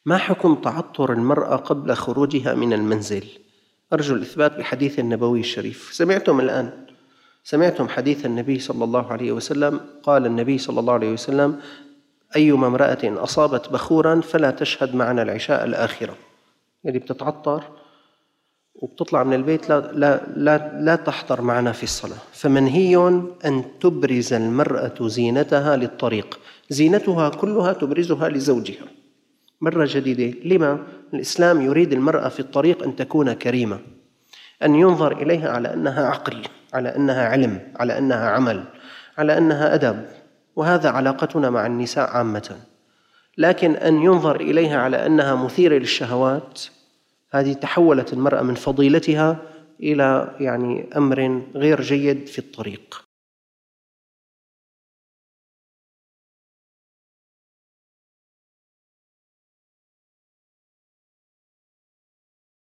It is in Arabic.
ما حكم تعطر المرأة قبل خروجها من المنزل؟ أرجو الإثبات بالحديث النبوي الشريف. سمعتم حديث النبي صلى الله عليه وسلم. قال النبي صلى الله عليه وسلم: أيما امرأة أصابت بخورا فلا تشهد معنا العشاء الآخرة. يعني بتتعطر وبتطلع من البيت لا تحضر معنا في الصلاة. فمنهي أن تبرز المرأة زينتها للطريق، زينتها كلها تبرزها لزوجها. مرة جديدة، لما؟ الإسلام يريد المرأة في الطريق أن تكون كريمة، أن ينظر إليها على أنها عقل، على أنها علم، على أنها عمل، على أنها أدب، وهذا علاقتنا مع النساء عامة. لكن أن ينظر إليها على أنها مثيرة للشهوات، هذه تحولت المرأة من فضيلتها إلى أمر غير جيد في الطريق.